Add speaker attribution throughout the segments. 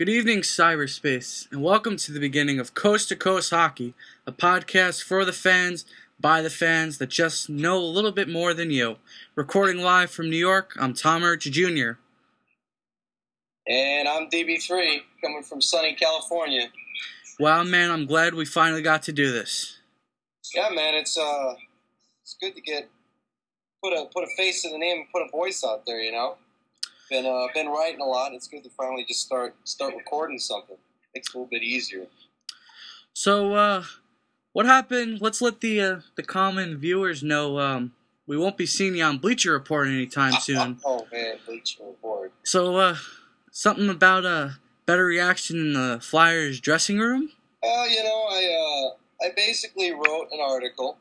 Speaker 1: Good evening, cyberspace, and welcome to the beginning of Coast to Coast Hockey, a podcast for the fans, by the fans that just know a little bit more than you. Recording live from New York, I'm Tom Urch Jr.
Speaker 2: And I'm DB3, coming from sunny California.
Speaker 1: Wow, man, I'm glad we finally got to do this.
Speaker 2: Yeah, man, it's good to put a face to the name and put a voice out there. Been writing a lot. It's good to finally just start recording something. Makes it a little bit easier.
Speaker 1: So, what happened? Let's let the common viewers know. We won't be seeing you on Bleacher Report anytime soon.
Speaker 2: Oh man, Bleacher Report.
Speaker 1: So, something about a better reaction in the Flyers dressing room?
Speaker 2: I basically wrote an article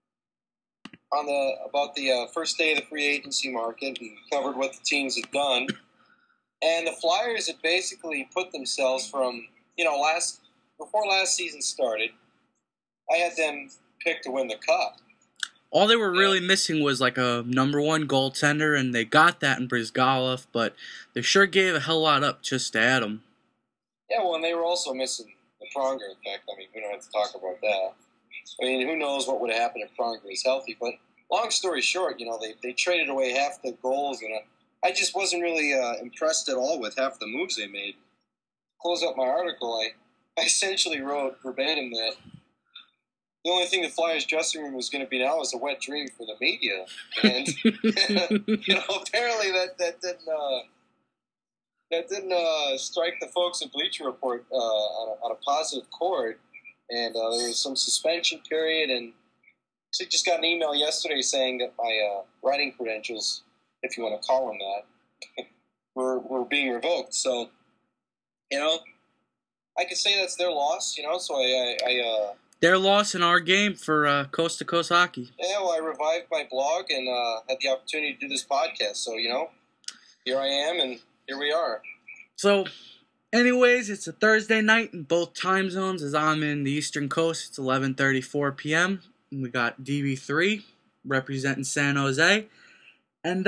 Speaker 2: about the first day of the free agency market and covered what the teams had done. And the Flyers had basically put themselves from, before last season started, I had them picked to win the Cup.
Speaker 1: All they were really missing was like a number one goaltender, and they got that in Brizgalov, but they sure gave a hell lot up just to add him.
Speaker 2: Yeah, well, and they were also missing the Pronger effect. I mean, we don't have to talk about that. I mean, who knows what would have happened if Pronger was healthy. But long story short, they traded away half the goals, and I just wasn't really impressed at all with half the moves they made. To close up my article, I essentially wrote verbatim that the only thing the Flyers dressing room was going to be now is a wet dream for the media. And, apparently that didn't strike the folks at Bleacher Report on a positive chord. And there was some suspension period, and so I just got an email yesterday saying that my writing credentials, if you want to call them that, were being revoked. So, I could say that's their loss, so I
Speaker 1: their loss in our game for Coast to Coast Hockey.
Speaker 2: Yeah, well, I revived my blog and had the opportunity to do this podcast. So, here I am, and here we are.
Speaker 1: So, anyways, it's a Thursday night in both time zones. As I'm in the Eastern Coast, it's 11:34 p.m. We got DB3 representing San Jose. And,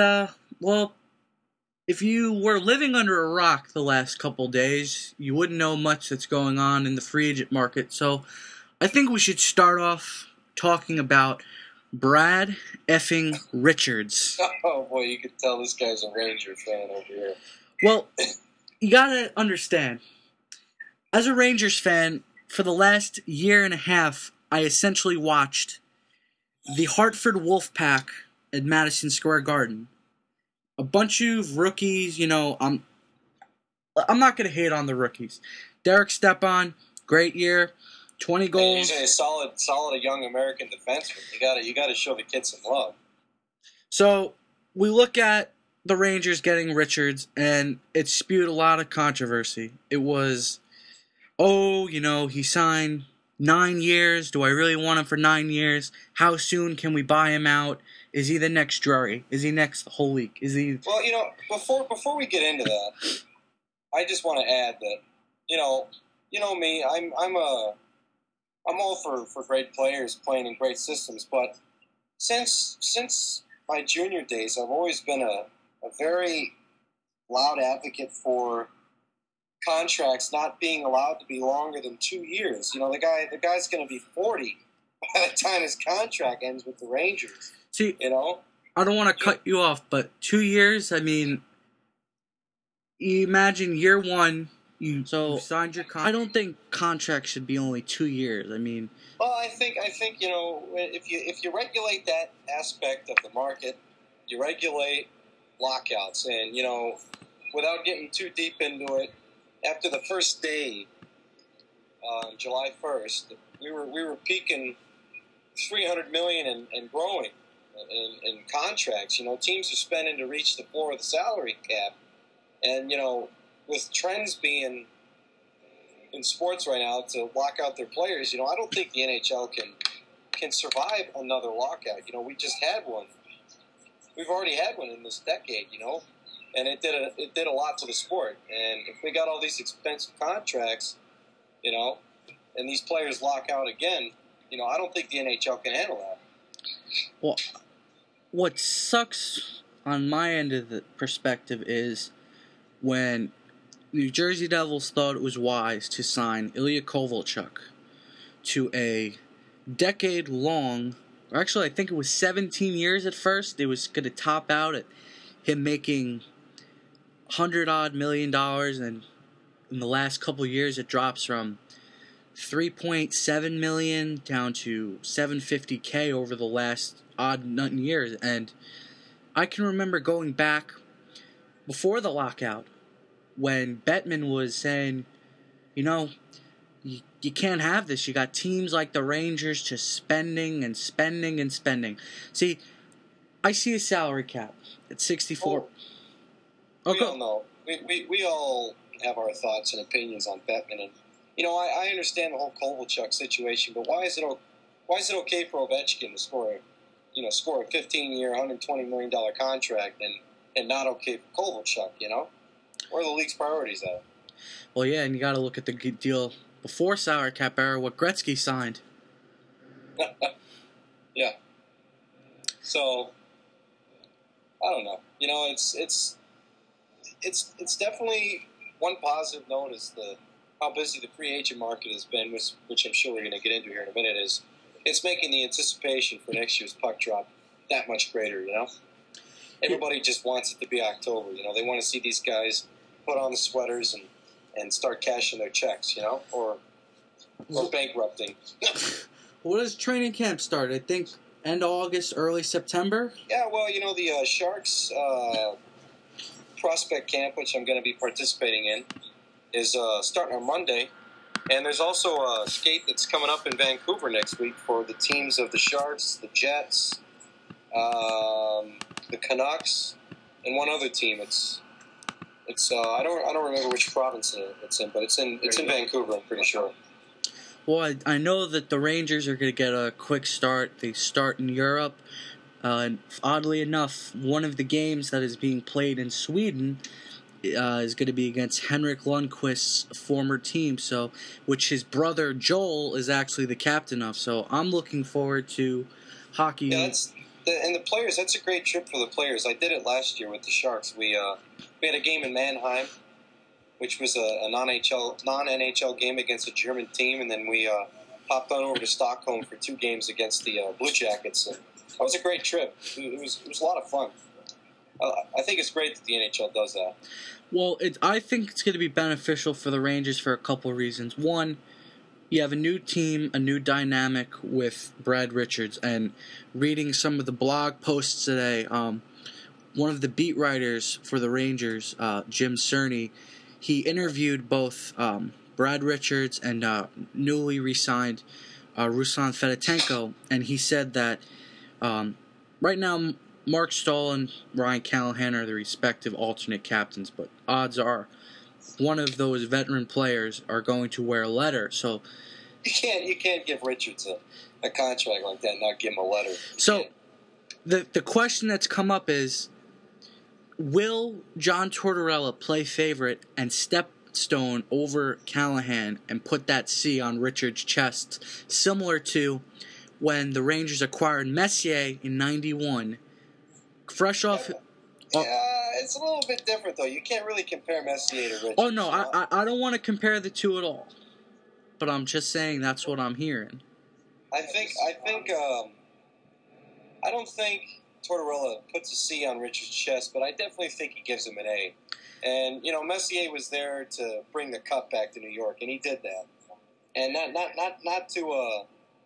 Speaker 1: if you were living under a rock the last couple days, you wouldn't know much that's going on in the free agent market. So, I think we should start off talking about Brad effing Richards.
Speaker 2: Oh, boy, you could tell this guy's a Ranger fan over here.
Speaker 1: Well, you gotta understand, as a Rangers fan, for the last year and a half, I essentially watched the Hartford Wolfpack at Madison Square Garden. A bunch of rookies, I'm not gonna hate on the rookies. Derek Stepan, great year, 20 goals.
Speaker 2: He's a solid young American defenseman. You gotta show the kid some love.
Speaker 1: So we look at the Rangers getting Richards, and it spewed a lot of controversy. It was, he signed 9 years. Do I really want him for 9 years? How soon can we buy him out? Is he the next Drury? Is he next Holik? Is he?
Speaker 2: Well, before we get into that, I just want to add that, me, I'm all for great players playing in great systems, but since my junior days, I've always been a very loud advocate for contracts not being allowed to be longer than 2 years. The guy's going to be 40 by the time his contract ends with the Rangers.
Speaker 1: See, I don't want to cut you off, but 2 years, I mean, you imagine year one, you signed your contract. I don't think contracts should be only 2 years. I mean,
Speaker 2: well, I think if you regulate that aspect of the market, you regulate lockouts, and without getting too deep into it, after the first day, July 1st, we were peaking $300 million and growing in contracts. Teams are spending to reach the floor of the salary cap, and with trends being in sports right now to lock out their players, I don't think the NHL can survive another lockout. We just had one. We've already had one in this decade, and it did a lot to the sport. And if we got all these expensive contracts, and these players lock out again, I don't think the NHL can handle that.
Speaker 1: Well, what sucks on my end of the perspective is when New Jersey Devils thought it was wise to sign Ilya Kovalchuk to a decade-long, or actually I think it was 17 years at first. It was going to top out at him making $100-odd million, and in the last couple years it drops from $3.7 million down to $750K over the last odd none years. And I can remember going back before the lockout when Bettman was saying, you can't have this. You got teams like the Rangers just spending and spending and spending. See, I see a salary cap at 64.
Speaker 2: We all know. We all have our thoughts and opinions on Bettman, and I understand the whole Kovalchuk situation, but why is it okay for Ovechkin to score a 15-year, $120 million contract and not okay for Kovalchuk? Where are the league's priorities at?
Speaker 1: Well, yeah, and you got to look at the deal before salary cap era, what Gretzky signed.
Speaker 2: Yeah. So I don't know. It's definitely one positive note is how busy the free agent market has been, which I'm sure we're going to get into here in a minute. Is it's making the anticipation for next year's puck drop that much greater. Everybody just wants it to be October. They want to see these guys put on the sweaters and start cashing their checks. Or bankrupting.
Speaker 1: What does training camp start? I think end of August, early September?
Speaker 2: Yeah, well, the Sharks prospect camp, which I'm going to be participating in, is starting on Monday. And there's also a skate that's coming up in Vancouver next week for the teams of the Sharks, the Jets, the Canucks, and one other team. It's I don't remember which province it's in, but it's in Vancouver, I'm pretty sure.
Speaker 1: Well, I know that the Rangers are going to get a quick start. They start in Europe. And oddly enough, one of the games that is being played in Sweden is going to be against Henrik Lundqvist's former team, which his brother Joel is actually the captain of. So I'm looking forward to hockey.
Speaker 2: Yeah, and the players. That's a great trip for the players. I did it last year with the Sharks. We had a game in Mannheim, which was a non-NHL game against a German team, and then we hopped on over to Stockholm for 2 games against the Blue Jackets. And that was a great trip. It was a lot of fun. I think it's great that the NHL does that.
Speaker 1: Well, I think it's going to be beneficial for the Rangers for a couple of reasons. One, you have a new team, a new dynamic with Brad Richards, and reading some of the blog posts today, one of the beat writers for the Rangers, Jim Cerny, he interviewed both Brad Richards and newly re-signed Ruslan Fedotenko, and he said that right now Mark Stahl and Ryan Callahan are the respective alternate captains, but odds are one of those veteran players are going to wear a letter. So
Speaker 2: you can't give Richards a contract like that and not give him a letter.
Speaker 1: So the question that's come up is, will John Tortorella play favorite and stepstone over Callahan and put that C on Richards' chest, similar to when the Rangers acquired Messier in '91? Fresh off...
Speaker 2: Yeah, it's a little bit different, though. You can't really compare Messier to Richards.
Speaker 1: Oh, no, I don't want to compare the two at all. But I'm just saying that's what I'm hearing.
Speaker 2: I don't think Tortorella puts a C on Richards' chest, but I definitely think he gives him an A. And, Messier was there to bring the cup back to New York, and he did that. And not to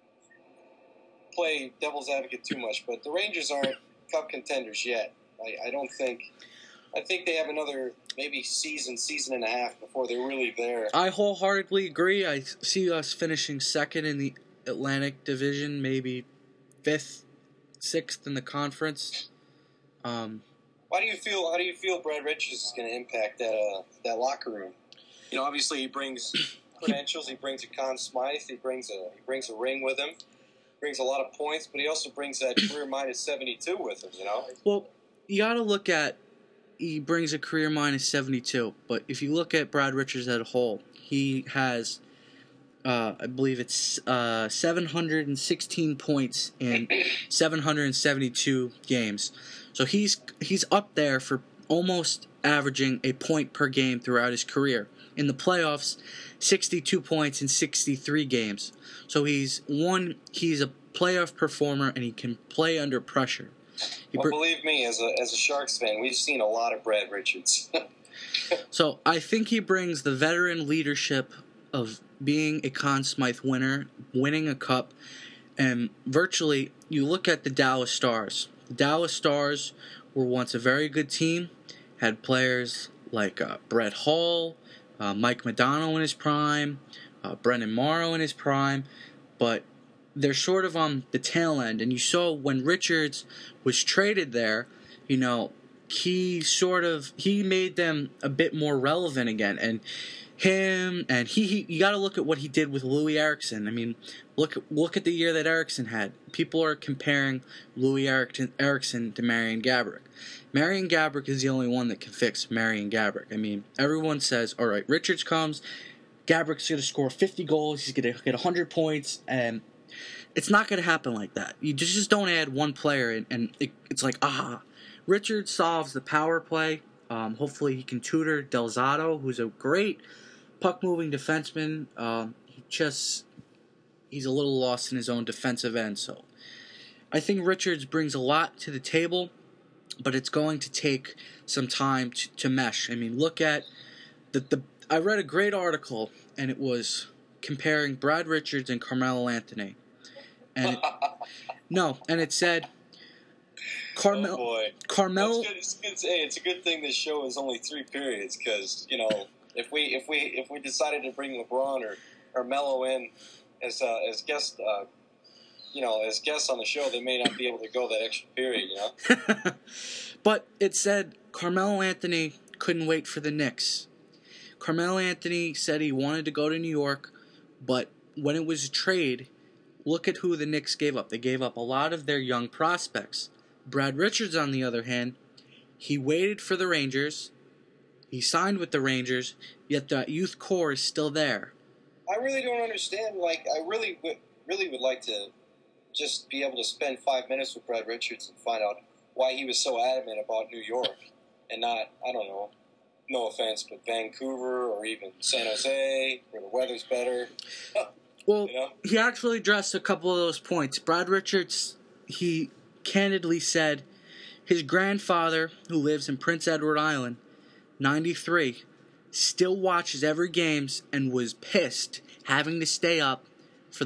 Speaker 2: play devil's advocate too much, but the Rangers aren't cup contenders yet. I don't think. I think they have another maybe season and a half before they're really there.
Speaker 1: I wholeheartedly agree. I see us finishing second in the Atlantic Division, maybe 5th, 6th in the conference.
Speaker 2: How do you feel Brad Richards is going to impact that locker room? Obviously he brings credentials. He brings a Conn Smythe. He brings a ring with him. Brings a lot of points, but he also brings that career minus 72 with him.
Speaker 1: Well, you got to look at. He brings a career minus 72, but if you look at Brad Richards as a whole, he has, I believe it's 716 points in 772 games. So he's up there for almost averaging a point per game throughout his career. In the playoffs, 62 points in 63 games. So he's a playoff performer, and he can play under pressure.
Speaker 2: Well, believe me, as a Sharks fan, we've seen a lot of Brad Richards.
Speaker 1: So I think he brings the veteran leadership of being a Conn Smythe winner, winning a cup, and virtually, you look at the Dallas Stars. The Dallas Stars were once a very good team, had players like Brett Hull, Mike Modano in his prime, Brendan Morrow in his prime, but they're sort of on the tail end. And you saw when Richards was traded there, he made them a bit more relevant again. And you got to look at what he did with Louis Eriksson. I mean, look at the year that Eriksson had. People are comparing Louis Eriksson to Marian Gaborik. Marian Gaborik is the only one that can fix Marian Gaborik. I mean, everyone says, all right, Richards comes, Gaborik's going to score 50 goals, he's going to get 100 points, and it's not going to happen like that. You just don't add one player, and it's like, Richards solves the power play. Hopefully he can tutor Del Zotto, who's a great puck-moving defenseman. He's a little lost in his own defensive end. So I think Richards brings a lot to the table, but it's going to take some time to mesh. I mean, look at I read a great article, and it was comparing Brad Richards and Carmelo Anthony. And it said Carmelo.
Speaker 2: Oh boy.
Speaker 1: Carmelo.
Speaker 2: It's a good thing this show is only 3 periods, because if we decided to bring LeBron or Melo in as guest as guests on the show, they may not be able to go that extra period.
Speaker 1: But it said Carmelo Anthony couldn't wait for the Knicks. Carmelo Anthony said he wanted to go to New York, but when it was a trade, look at who the Knicks gave up. They gave up a lot of their young prospects. Brad Richards, on the other hand, he waited for the Rangers. He signed with the Rangers, yet that youth core is still there.
Speaker 2: I really don't understand. I really would like to just be able to spend 5 minutes with Brad Richards and find out why he was so adamant about New York and not, I don't know, no offense, but Vancouver or even San Jose, where the weather's better.
Speaker 1: Well, he actually addressed a couple of those points. Brad Richards, he candidly said his grandfather, who lives in Prince Edward Island, 93, still watches every games and was pissed having to stay up for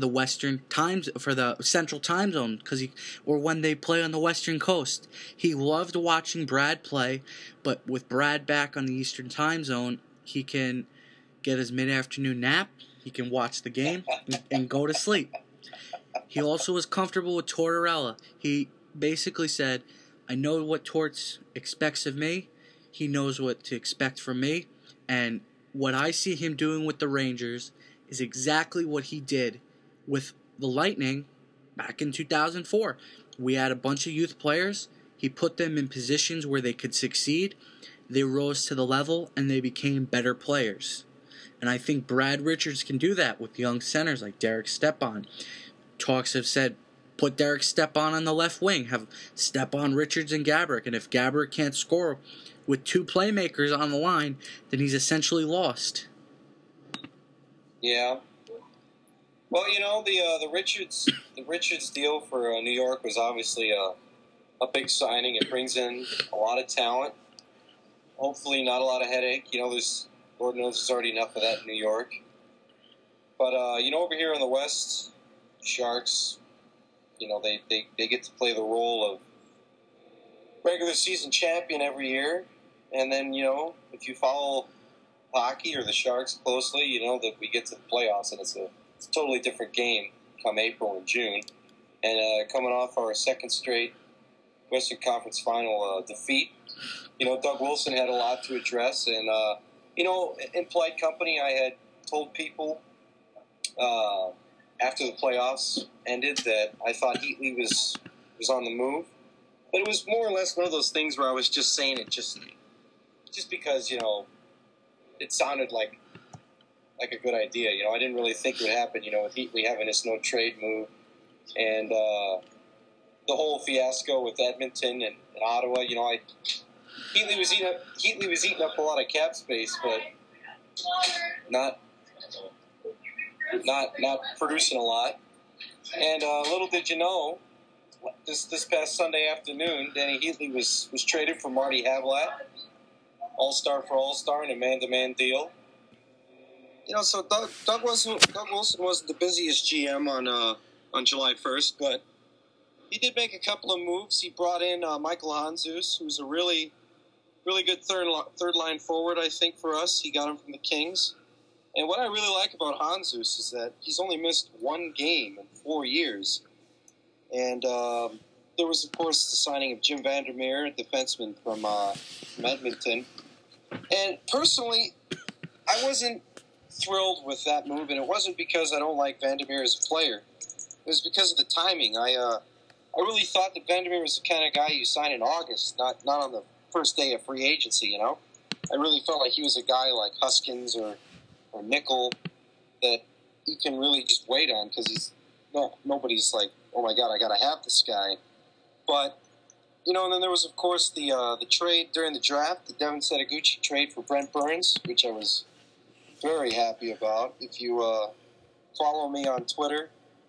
Speaker 1: the Central Time Zone or when they play on the Western Coast. He loved watching Brad play, but with Brad back on the Eastern Time Zone, he can get his mid-afternoon nap. He can watch the game and go to sleep. He also was comfortable with Tortorella. He basically said, I know what Torts expects of me. He knows what to expect from me. And what I see him doing with the Rangers is exactly what he did with the Lightning back in 2004. We had a bunch of youth players. He put them in positions where they could succeed. They rose to the level, and they became better players. And I think Brad Richards can do that with young centers like Derek Stepan. Talks have said, put Derek Stepan on the left wing, have Stepan, Richards, and Gaborik. And if Gaborik can't score with 2 playmakers on the line, then he's essentially lost.
Speaker 2: Yeah. Well, the Richards deal for New York was obviously a big signing. It brings in a lot of talent. Hopefully, not a lot of headache. Lord knows there's already enough of that in New York. But over here in the West, Sharks, they get to play the role of regular season champion every year. And then, if you follow hockey or the Sharks closely, you know that we get to the playoffs and it's a totally different game come April and June. And coming off our second straight Western Conference Final defeat, Doug Wilson had a lot to address. And, in polite company, I had told people after the playoffs ended that I thought Heatley was on the move. But it was more or less one of those things where I was just saying it just because, it sounded like a good idea. I didn't really think it would happen, with Heatley having this no-trade move. And the whole fiasco with Edmonton and Ottawa, Heatley was eating up a lot of cap space, but not producing a lot. And little did you know, this past Sunday afternoon, Danny Heatley was traded for Marty Havlat, All-Star for All-Star, in a man-to-man deal. You know, so Doug Wilson wasn't the busiest GM on July 1st, but he did make a couple of moves. He brought in Michael Handzus, who's a really, really good third line forward, I think, for us. He got him from the Kings. And what I really like about Handzus is that he's only missed one game in 4 years. And there was, of course, the signing of Jim Vandermeer, a defenseman from Edmonton. And personally, I wasn't thrilled with that move, and it wasn't because I don't like Vandermeer as a player. It was because of the timing. I really thought that Vandermeer was the kind of guy you sign in August, not on the first day of free agency, you know? I really felt like he was a guy like Huskins or Nickel that you can really just wait on because nobody's like, oh my God, I got to have this guy. But, you know, and then there was, of course, the trade during the draft, the Devin Setaguchi trade for Brent Burns, which I was very happy about. If you follow me on Twitter,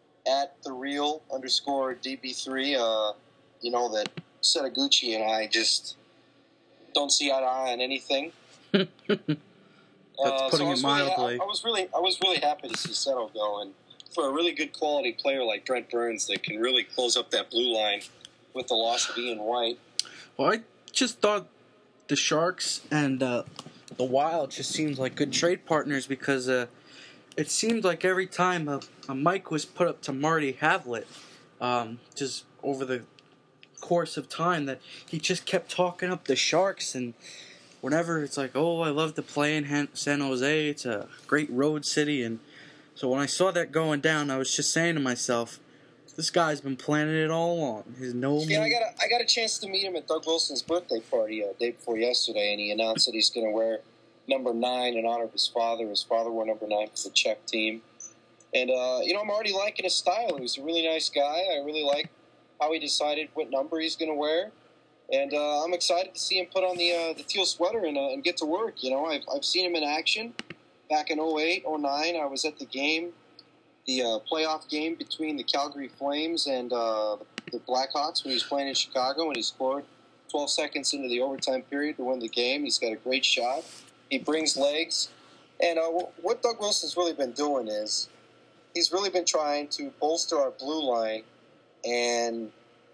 Speaker 2: @thereal_DB3, you know that Setaguchi and I just don't see eye to eye on anything.
Speaker 1: That's putting it mildly.
Speaker 2: I was really happy to see Seto go, and for a really good quality player like Brent Burns that can really close up that blue line with the loss of Ian White.
Speaker 1: Well, I just thought the Sharks and the Wild just seemed like good trade partners because it seemed like every time a mic was put up to Marty Havlat, just over the course of time, that he just kept talking up the Sharks, and whenever it's like, oh, I love to play in San Jose, it's a great road city, and so when I saw that going down, I was just saying to myself, this guy's been planning it all along.
Speaker 2: I got a chance to meet him at Doug Wilson's birthday party day before yesterday, and he announced that he's going to wear number 9 in honor of his father. His father wore number 9 for the Czech team. And, you know, I'm already liking his style. He's a really nice guy. I really like how he decided what number he's going to wear. And I'm excited to see him put on the teal sweater and get to work. You know, I've seen him in action. Back in 08, 09, I was at the game, the playoff game between the Calgary Flames and the Blackhawks when he was playing in Chicago, and he scored 12 seconds into the overtime period to win the game. He's got a great shot. He brings legs. And what Doug Wilson's really been doing is he's really been trying to bolster our blue line and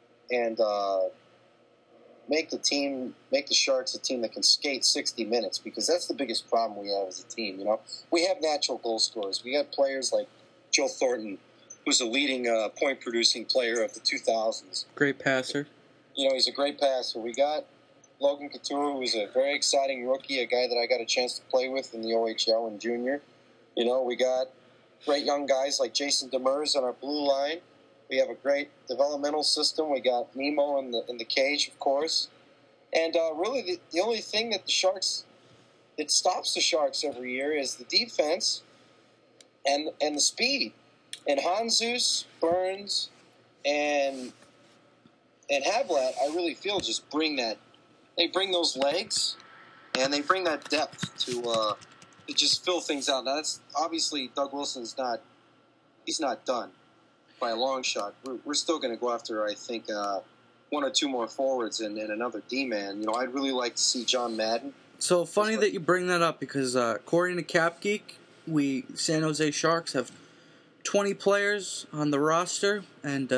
Speaker 2: make the Sharks a team that can skate 60 minutes, because that's the biggest problem we have as a team. You know, we have natural goal scorers. We have players like Joe Thornton, who's a leading point-producing player of the 2000s.
Speaker 1: Great passer.
Speaker 2: You know, he's a great passer. We got Logan Couture, who's a very exciting rookie, a guy that I got a chance to play with in the OHL and junior. You know, we got great young guys like Jason Demers on our blue line. We have a great developmental system. We got Nemo in the cage, of course. And really, the only thing that that stops the Sharks every year is the defense and the speed. And Handzus, Burns, and Havlat, I really feel just bring that. They bring those legs, and they bring that depth to just fill things out. Now, that's obviously Doug Wilson's not. He's not done by a long shot. We're still going to go after, I think, 1 or 2 more forwards and another D-man. You know, I'd really like to see John Madden. So
Speaker 1: funny that you bring that up, because according to Cap Geek, we San Jose Sharks have 20 players on the roster and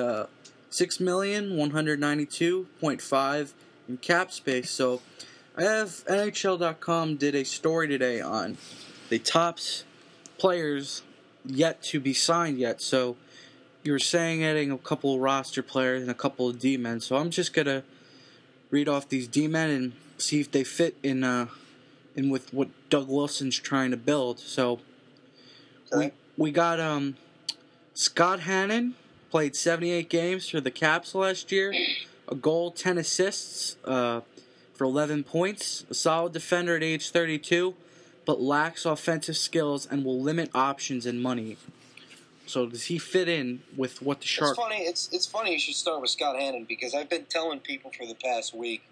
Speaker 1: $6,192,500 in cap space. So I have NHL.com did a story today on the top players yet to be signed yet. So you were saying adding a couple of roster players and a couple of D-men. So I'm just going to read off these D-men and see if they fit in with what Doug Wilson's trying to build. So we got Scott Hannon, played 78 games for the Caps last year, a goal, 10 assists for 11 points, a solid defender at age 32, but lacks offensive skills and will limit options and money. So does he fit in with what the Sharks...
Speaker 2: It's funny you should start with Scott Hannon, because I've been telling people for the past week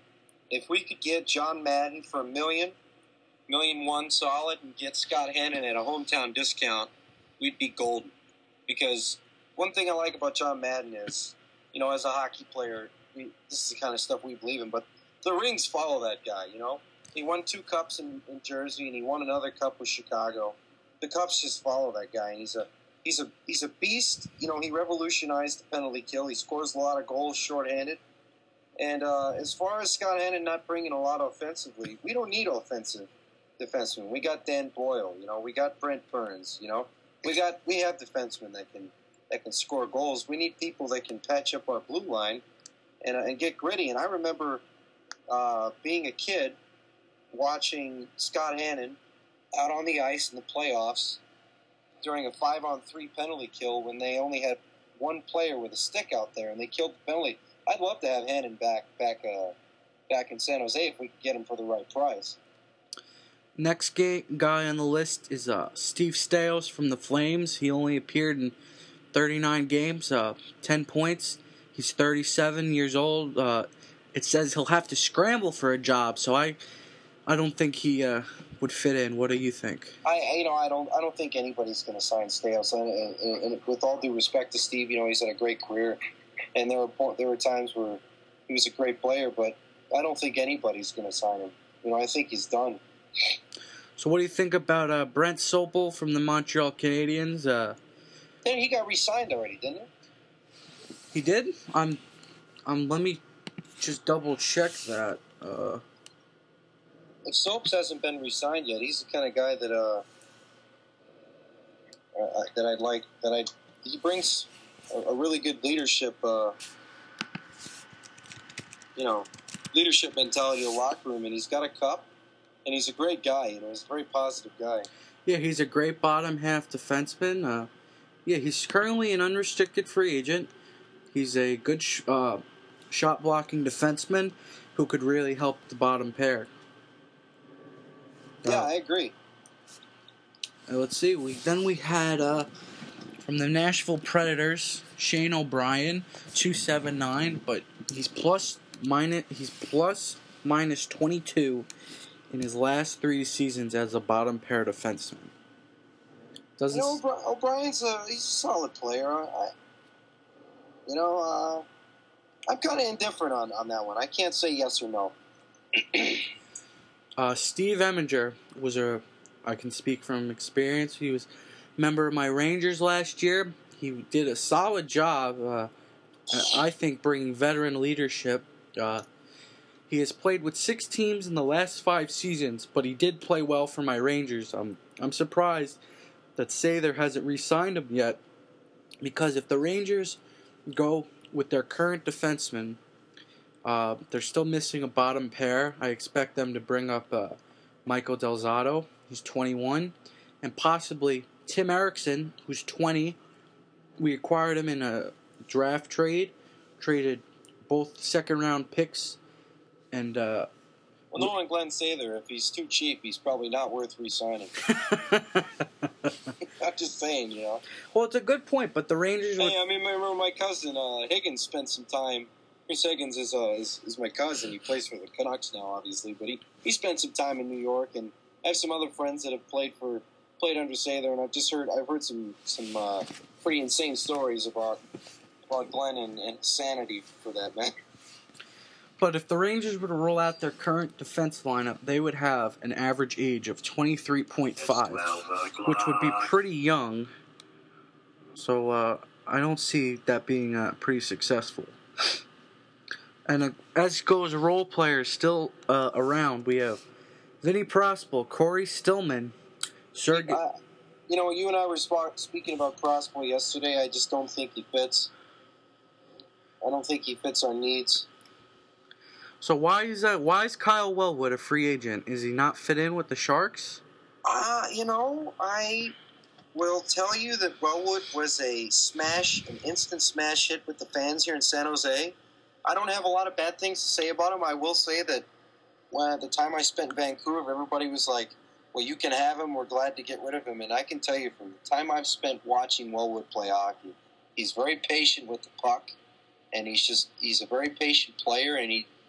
Speaker 2: if we could get John Madden for $1 million solid, and get Scott Hannon at a hometown discount, we'd be golden. Because one thing I like about John Madden is, as a hockey player, this is the kind of stuff we believe in, but the rings follow that guy, He won 2 cups in Jersey, and he won another cup with Chicago. The cups just follow that guy, and he's a beast. He revolutionized the penalty kill. He scores a lot of goals shorthanded. And as far as Scott Hannon not bringing a lot offensively, we don't need offensive defensemen. We got Dan Boyle, we got Brent Burns, we have defensemen that can score goals. We need people that can patch up our blue line and get gritty. And I remember being a kid watching Scott Hannon out on the ice in the playoffs during a 5-on-3 penalty kill when they only had one player with a stick out there and they killed the penalty. I'd love to have Hannon back in San Jose if we could get him for the right price.
Speaker 1: Next guy on the list is Steve Stais from the Flames. He only appeared in 39 games, 10 points. He's 37 years old. It says he'll have to scramble for a job, so I don't think he would fit in. What do you think?
Speaker 2: I don't think anybody's going to sign Stais. And with all due respect to Steve, he's had a great career, and there were times where he was a great player, but I don't think anybody's going to sign him. I think he's done.
Speaker 1: So what do you think about Brent Sopel from the Montreal Canadiens?
Speaker 2: He got re-signed already, didn't he?
Speaker 1: He did? Let me just double check that.
Speaker 2: If Soaps hasn't been re-signed yet, he's the kind of guy that I'd like. He brings a really good leadership, leadership mentality to the locker room, and he's got a cup, and he's a great guy. He's a very positive guy.
Speaker 1: Yeah, he's a great bottom half defenseman. He's currently an unrestricted free agent. He's a good shot blocking defenseman who could really help the bottom pair.
Speaker 2: Yeah, I agree.
Speaker 1: Let's see. We had from the Nashville Predators, Shane O'Brien, 279, but he's plus minus 22 in his last 3 seasons as a bottom pair defenseman.
Speaker 2: O'Brien's he's a solid player. I'm kind of indifferent on that one. I can't say yes or no.
Speaker 1: Steve Eminger I can speak from experience. He was a member of my Rangers last year. He did a solid job, I think, bringing veteran leadership. He has played with 6 teams in the last 5 seasons, but he did play well for my Rangers. I'm surprised that Sather hasn't re-signed him yet, because if the Rangers go with their current defenseman, they're still missing a bottom pair. I expect them to bring up Michael Del Zotto, who's 21, and possibly Tim Erickson, who's 20. We acquired him in a draft trade, traded both second-round picks, and
Speaker 2: well, knowing Glenn Sather, if he's too cheap, he's probably not worth re-signing. I'm just saying,
Speaker 1: Well, it's a good point, but the Rangers...
Speaker 2: I remember my cousin Higgins spent some time... Chris Higgins is my cousin. He plays for the Canucks now, obviously, but he spent some time in New York, and I have some other friends that have played under Sather, and I've heard some pretty insane stories about Glenn and sanity for that matter.
Speaker 1: But if the Rangers were to roll out their current defense lineup, they would have an average age of 23.5, which would be pretty young. So I don't see that being pretty successful. And as goes role players still around, we have Vinny Prospal, Corey Stillman, Sergei.
Speaker 2: You and I were speaking about Prospal yesterday. I just don't think he fits. I don't think he fits our needs.
Speaker 1: So why is that? Why is Kyle Wellwood a free agent? Is he not fit in with the Sharks?
Speaker 2: I will tell you that Wellwood was an instant smash hit with the fans here in San Jose. I don't have a lot of bad things to say about him. I will say that the time I spent in Vancouver, everybody was like, well, you can have him. We're glad to get rid of him. And I can tell you from the time I've spent watching Wellwood play hockey, he's very patient with the puck, and he's a very patient player, and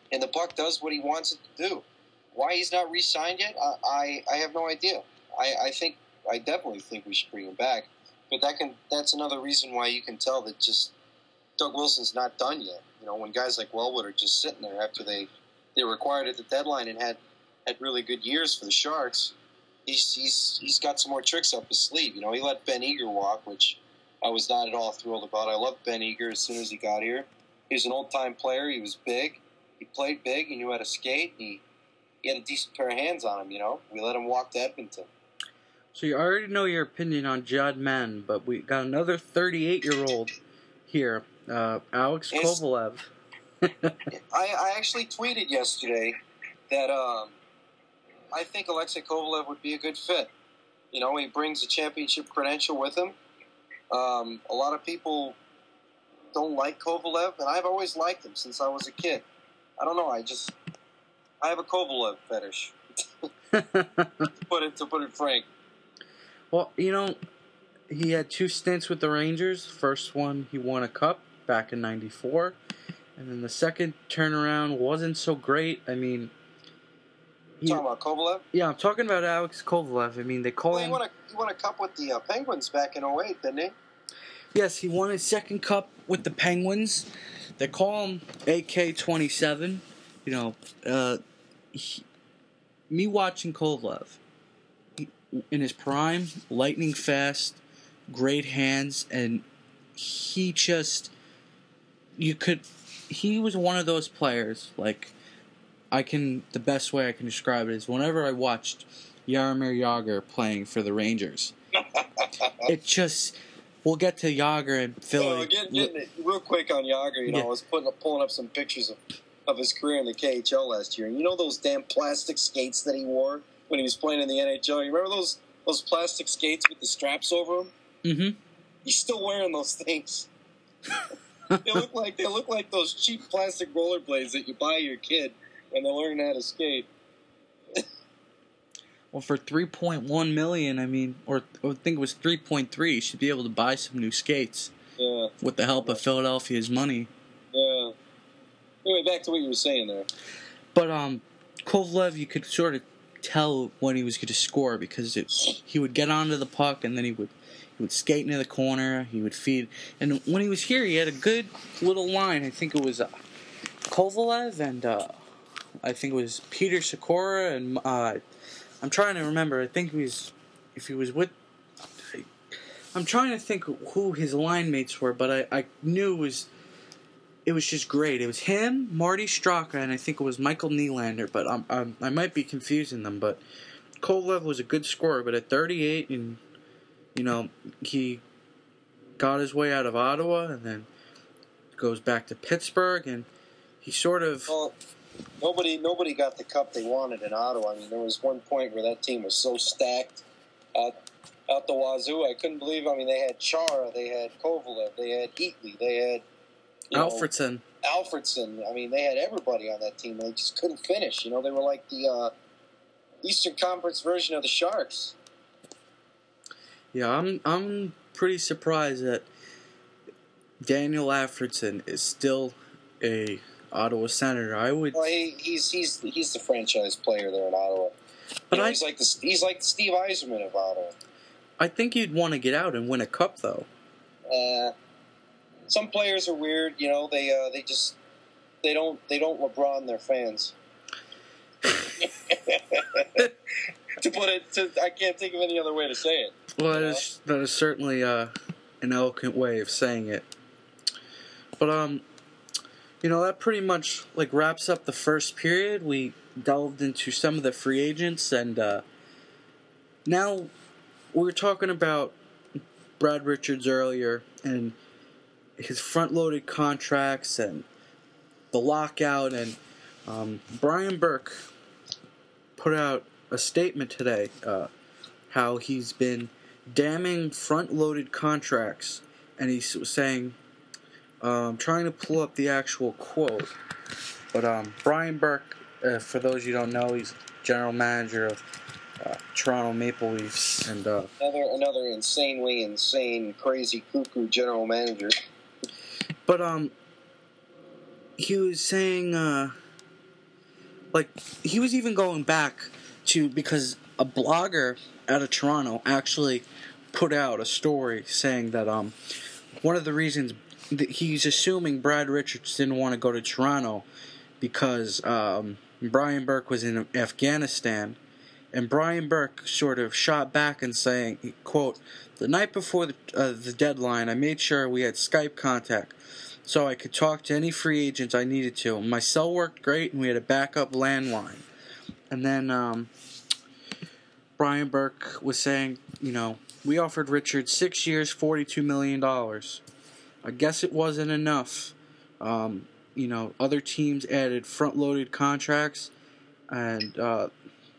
Speaker 2: and the Buck does what he wants it to do. Why he's not re-signed yet, I have no idea. I definitely think we should bring him back, but that's another reason why you can tell that just Doug Wilson's not done yet. You know, when guys like Wellwood are just sitting there after they were acquired at the deadline and had really good years for the Sharks, he's got some more tricks up his sleeve. You know, he let Ben Eager walk, which I was not at all thrilled about. I loved Ben Eager as soon as he got here. He was an old-time player. He was big. He played big. He knew how to skate. He had a decent pair of hands on him, you know. We let him walk to Edmonton.
Speaker 1: So you already know your opinion on Jad Mann, but we got another 38-year-old here, Alex Kovalev.
Speaker 2: I actually tweeted yesterday that I think Alexei Kovalev would be a good fit. You know, he brings a championship credential with him. A lot of people don't like Kovalev, and I've always liked him since I was a kid. I don't know. I have a Kovalev fetish. to put it frank.
Speaker 1: Well, you know, he had 2 stints with the Rangers. First one, he won a cup back in '94, and then the second turnaround wasn't so great. I mean,
Speaker 2: Talking about Kovalev?
Speaker 1: Yeah, I'm talking about Alex Kovalev. I mean, they call him.
Speaker 2: He won a cup with the Penguins back in '08, didn't he?
Speaker 1: Yes, he won his second cup with the Penguins. They call him AK-27. You know, me watching Kovalev in his prime, lightning fast, great hands, and he was one of those players, like, the best way I can describe it is whenever I watched Jaromir Jagr playing for the Rangers, it just, we'll get to Jagr and Philly.
Speaker 2: Getting real quick on Jagr, you know, I was pulling up some pictures of his career in the KHL last year, and you know those damn plastic skates that he wore when he was playing in the NHL? You remember those plastic skates with the straps over them?
Speaker 1: Mm-hmm.
Speaker 2: He's still wearing those things. They look like those cheap plastic rollerblades that you buy your kid when they're learning how to skate.
Speaker 1: Well, for $3.1 million, I mean, or I think it was 3.3, you should be able to buy some new skates.
Speaker 2: Yeah.
Speaker 1: With the help of Philadelphia's money.
Speaker 2: Yeah. Anyway, back to what you were saying there.
Speaker 1: But Kovalev, you could sort of tell when he was going to score because he would get onto the puck and then he would skate into the corner. He would feed, and when he was here, he had a good little line. I think it was Kovalev and I think it was Peter Sikora and I'm trying to remember. I think I'm trying to think who his line mates were, but I knew it was just great. It was him, Marty Straka, and I think it was Michael Nylander, but I might be confusing them. But Kovalev was a good scorer, but at 38, and you know, he got his way out of Ottawa, and then goes back to Pittsburgh, and he sort of.
Speaker 2: Well, nobody got the cup they wanted in Ottawa. I mean, there was one point where that team was so stacked out the wazoo. I couldn't believe. I mean, they had Chara, they had Kovalev, they had Heatley, they had.
Speaker 1: Alfredson.
Speaker 2: I mean, they had everybody on that team. They just couldn't finish. You know, they were like the Eastern Conference version of the Sharks.
Speaker 1: Yeah, I'm pretty surprised that Daniel Alfredson is still a Ottawa Senator.
Speaker 2: Well, he's the franchise player there in Ottawa. But he's like the Steve Yzerman of Ottawa.
Speaker 1: I think you'd want to get out and win a cup, though.
Speaker 2: Some players are weird, you know. They don't LeBron their fans. I can't think of any other way to say it.
Speaker 1: Well, that is certainly an eloquent way of saying it. But you know, that pretty much wraps up the first period. We delved into some of the free agents, and now we were talking about Brad Richards earlier and his front-loaded contracts and the lockout, and Brian Burke put out a statement today how he's been damning front-loaded contracts, and he's saying, I'm trying to pull up the actual quote, but Brian Burke, for those you don't know, he's general manager of Toronto Maple Leafs, and
Speaker 2: another insanely insane, crazy, cuckoo general manager.
Speaker 1: But he was saying like, he was even going back to, because a blogger out of Toronto actually put out a story saying that one of the reasons that he's assuming Brad Richards didn't want to go to Toronto because Brian Burke was in Afghanistan, and Brian Burke sort of shot back and saying, quote, "The night before the deadline, I made sure we had Skype contact so I could talk to any free agents I needed to. My cell worked great, and we had a backup landline." And then Brian Burke was saying, we offered Richards 6 years, $42 million. I guess it wasn't enough. Other teams added front-loaded contracts, and,
Speaker 2: I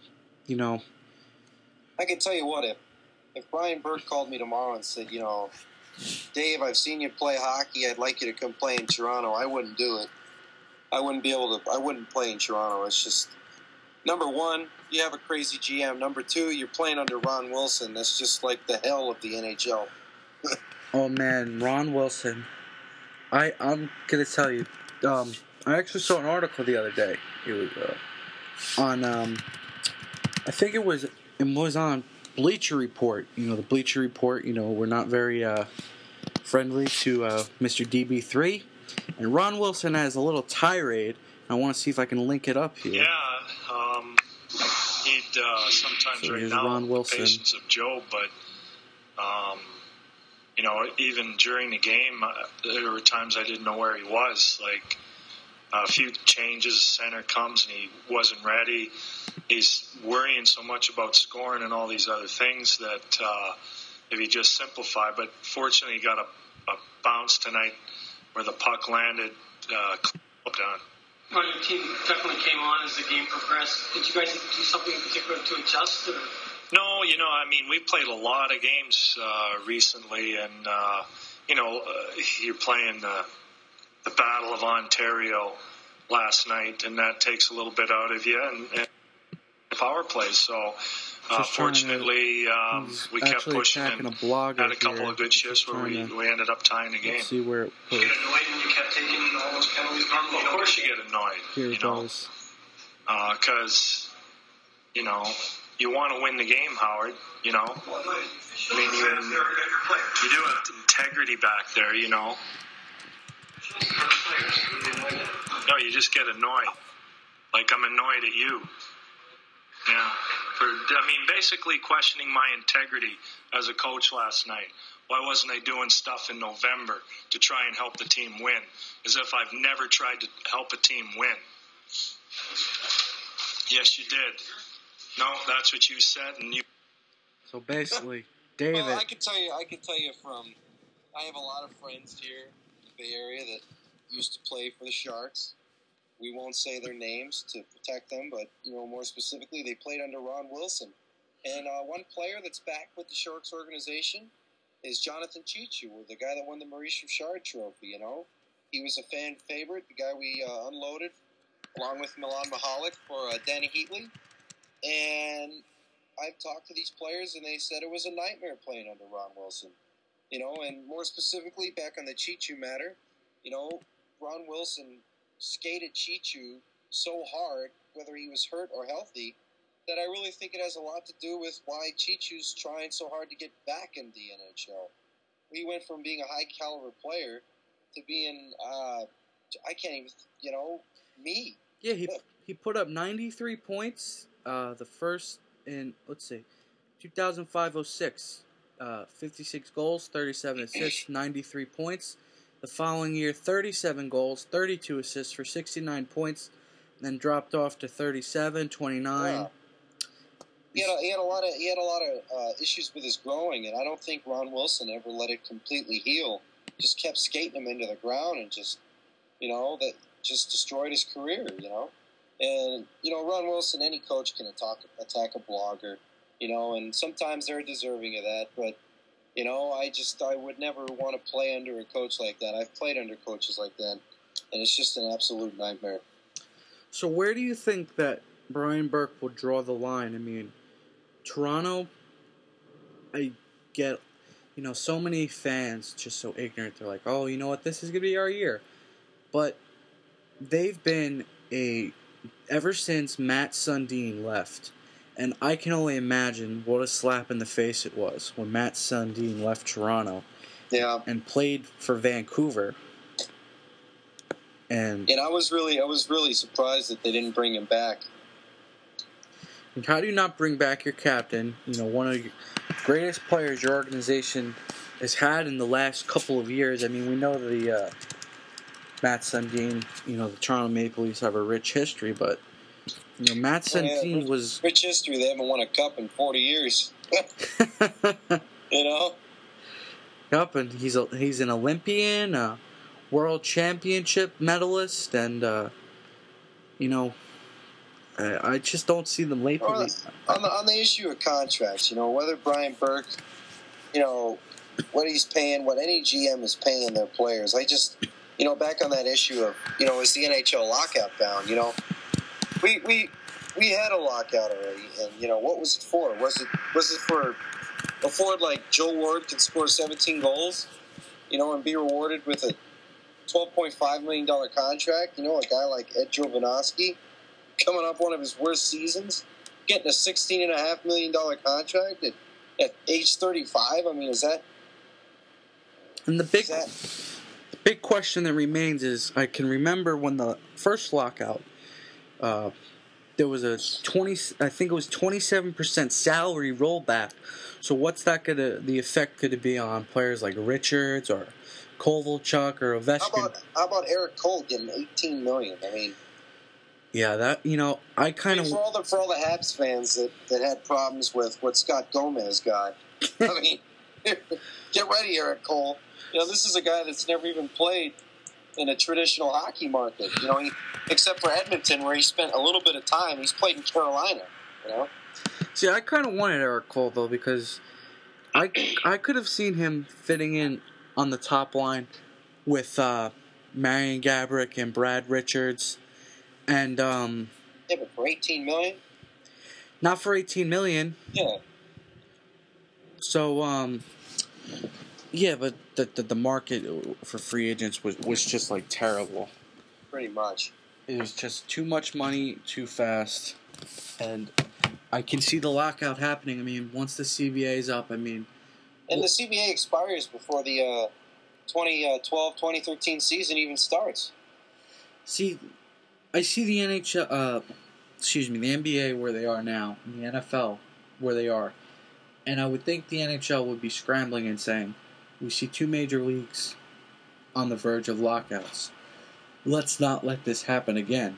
Speaker 2: can tell you what, if Brian Burke called me tomorrow and said, Dave, I've seen you play hockey, I'd like you to come play in Toronto, I wouldn't do it. I wouldn't play in Toronto. It's just, number one, you have a crazy GM. Number two, you're playing under Ron Wilson. That's just like the hell of the NHL.
Speaker 1: Oh, man, Ron Wilson. I'm going to tell you, I actually saw an article the other day. It was on, I think it was on Bleacher Report. The Bleacher Report, we're not very friendly to Mr. DB3. And Ron Wilson has a little tirade. I want to see if I can link it up here.
Speaker 3: Yeah, he'd sometimes right now
Speaker 1: Ron Wilson.
Speaker 3: The patience of Joe, but even during the game, there were times I didn't know where he was. Like a few changes, center comes and he wasn't ready. He's worrying so much about scoring and all these other things that if he just simplified. But fortunately, he got a bounce tonight where the puck landed. Done.
Speaker 4: Well, your team definitely came on as the game progressed. Did you guys do something in particular to adjust? Or?
Speaker 3: No, we played a lot of games recently, and you're playing the Battle of Ontario last night, and that takes a little bit out of you, and power play. So fortunately, we kept pushing and had a couple of good shifts where we ended up tying the game.
Speaker 1: Let's see where it
Speaker 4: was. You get annoyed when you kept taking all those penalties? Normally,
Speaker 3: of course you get annoyed.
Speaker 1: Here it goes.
Speaker 3: Because, you want to win the game, Howard, I mean, you do have integrity back there, No, you just get annoyed. Like, I'm annoyed at you. Yeah. Basically questioning my integrity as a coach last night. Why wasn't I doing stuff in November to try and help the team win? As if I've never tried to help a team win. Yes, you did. No, that's what you said, and you.
Speaker 1: So basically, David.
Speaker 2: Well, I can tell you from. I have a lot of friends here in the Bay Area that used to play for the Sharks. We won't say their names to protect them, but more specifically, they played under Ron Wilson. And one player that's back with the Sharks organization is Jonathan Cheechoo, the guy that won the Maurice Richard Trophy. He was a fan favorite, the guy we unloaded along with Milan Mahalik for Danny Heatley. And I've talked to these players, and they said it was a nightmare playing under Ron Wilson. And more specifically, back on the Cheechoo matter, Ron Wilson skated Cheechoo so hard, whether he was hurt or healthy, that I really think it has a lot to do with why Cheechoo's trying so hard to get back in the NHL. He went from being a high-caliber player to being, I can't even, me.
Speaker 1: Yeah, he put up 93 points the first in, 2005-06. 56 goals, 37 assists, 93 points. The following year, 37 goals, 32 assists for 69 points, then dropped off to 37, 29.
Speaker 2: Wow. He had a lot of issues with his growing, and I don't think Ron Wilson ever let it completely heal. Just kept skating him into the ground, and just that just destroyed his career. And Ron Wilson, any coach can attack a blogger, and sometimes they're deserving of that, but. I would never want to play under a coach like that. I've played under coaches like that, and it's just an absolute nightmare.
Speaker 1: So where do you think that Brian Burke will draw the line? I mean, Toronto, I get, so many fans just so ignorant. They're like, oh, you know what, this is going to be our year. But they've been a ever since Matt Sundin left, and I can only imagine what a slap in the face it was when Matt Sundin left Toronto and played for Vancouver. And
Speaker 2: I was really surprised that they didn't bring him back.
Speaker 1: And how do you not bring back your captain? One of the greatest players your organization has had in the last couple of years. I mean, we know the Matt Sundin, the Toronto Maple Leafs have a rich history, but Matt Sundin was
Speaker 2: rich history. They haven't won a cup in 40 years.
Speaker 1: Yep, and he's an Olympian, a World Championship medalist, and I just don't see them lately.
Speaker 2: On the issue of contracts, whether Brian Burke, what he's paying, what any GM is paying their players. I just, back on that issue of, is the NHL lockout bound? We had a lockout already, and what was it for? Was it for afford like Joe Ward could score 17 goals, and be rewarded with a $12.5 million contract? A guy like Ed Jovanovski coming off one of his worst seasons, getting a $16.5 million contract at age 35. I mean, is that?
Speaker 1: And the big question that remains is, I can remember when the first lockout, there was a 27% salary rollback. So what's that the effect going to be on players like Richards or Kovalchuk or Ovechkin?
Speaker 2: How about Eric Cole getting $18 million? I mean,
Speaker 1: yeah, that I kind of
Speaker 2: for all the Habs fans that had problems with what Scott Gomez got. I mean, get ready, Eric Cole. This is a guy that's never even played in a traditional hockey market. Except for Edmonton, where he spent a little bit of time. He's played in Carolina.
Speaker 1: See, I kind of wanted Eric Cole though, because I could have seen him fitting in on the top line with Marian Gaborik and Brad Richards, and
Speaker 2: yeah, but for $18 million.
Speaker 1: Not for $18 million.
Speaker 2: Yeah.
Speaker 1: So yeah, but the market for free agents was just like terrible.
Speaker 2: Pretty much.
Speaker 1: It was just too much money too fast, and I can see the lockout happening. I mean, once the CBA is up, and the
Speaker 2: CBA expires before the 2012-2013 season even starts.
Speaker 1: See, I see the NHL, the NBA where they are now, and the NFL where they are, and I would think the NHL would be scrambling and saying, we see two major leagues on the verge of lockouts. Let's not let this happen again.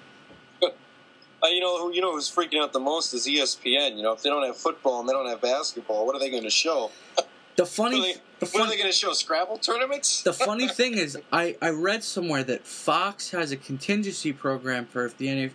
Speaker 2: Who's freaking out the most is ESPN. If they don't have football and they don't have basketball, what are they going to show?
Speaker 1: What are they
Speaker 2: going to show? Scrabble tournaments?
Speaker 1: The funny thing is, I read somewhere that Fox has a contingency program for if the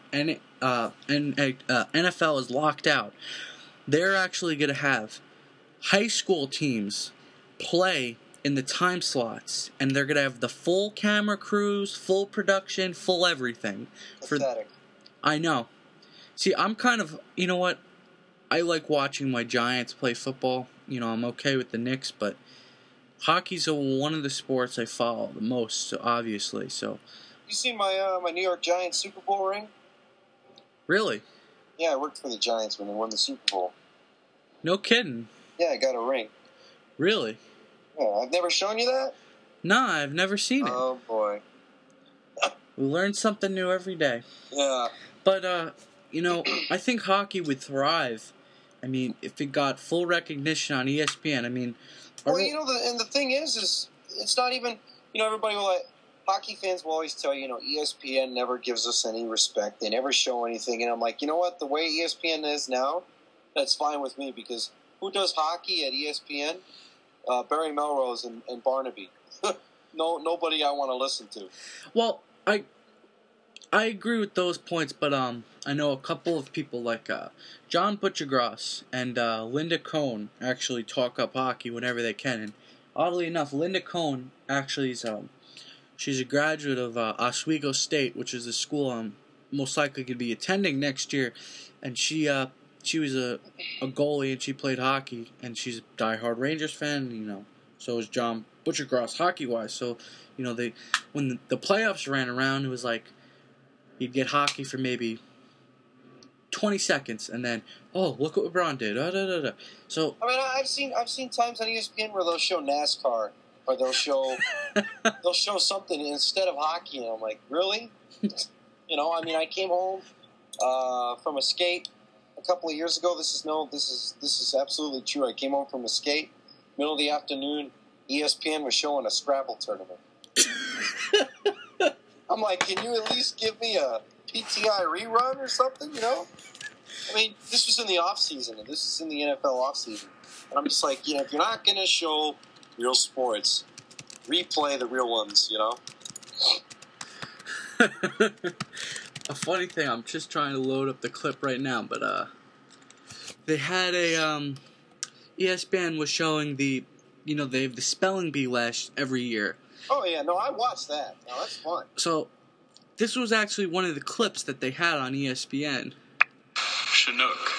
Speaker 1: NFL is locked out. They're actually going to have high school teams play in the time slots, and they're going to have the full camera crews, full production, full everything.
Speaker 2: Pathetic.
Speaker 1: I know. See, I'm kind of, what? I like watching my Giants play football. I'm okay with the Knicks, but hockey's one of the sports I follow the most, obviously. So,
Speaker 2: you see my New York Giants Super Bowl ring?
Speaker 1: Really?
Speaker 2: Yeah, I worked for the Giants when they won the Super Bowl.
Speaker 1: No kidding.
Speaker 2: Yeah, I got a ring.
Speaker 1: Really?
Speaker 2: Yeah, I've never shown you that?
Speaker 1: No, I've never seen it.
Speaker 2: Oh, boy.
Speaker 1: We learn something new every day.
Speaker 2: Yeah.
Speaker 1: But, I think hockey would thrive. I mean, if it got full recognition on ESPN,
Speaker 2: Well, and the thing is it's not even, everybody will hockey fans will always tell you, ESPN never gives us any respect. They never show anything. And I'm like, you know what? The way ESPN is now, that's fine with me, because who does hockey at ESPN? Barry Melrose and Barnaby. Nobody I want to listen to.
Speaker 1: Well, I agree with those points, but I know a couple of people like John Butchergross and Linda Cohn actually talk up hockey whenever they can. And oddly enough, Linda Cohn actually is she's a graduate of Oswego State, which is the school I'm most likely going to be attending next year. And she was a goalie and she played hockey, and she's a diehard Rangers fan. So is John Butchergross hockey wise. So when the playoffs ran around, it was like you'd get hockey for maybe 20 seconds, and then, oh, look what LeBron did. So
Speaker 2: I mean, I've seen times on ESPN where they'll show NASCAR or they'll show something instead of hockey, and I'm like, really? You know, I mean, I came home from a skate a couple of years ago. This is absolutely true. I came home from a skate, middle of the afternoon. ESPN was showing a Scrabble tournament. I'm like, can you at least give me a PTI rerun or something? You know, I mean, this was in the off season, and this is in the NFL off season. And I'm just like, you know, if you're not going to show real sports, replay the real ones. You know.
Speaker 1: A funny thing, I'm just trying to load up the clip right now, but they had a ESPN was showing they have the spelling bee every year.
Speaker 2: Oh yeah, no, I watched that. No, that's fun.
Speaker 1: So this was actually one of the clips that they had on ESPN.
Speaker 5: Chinook.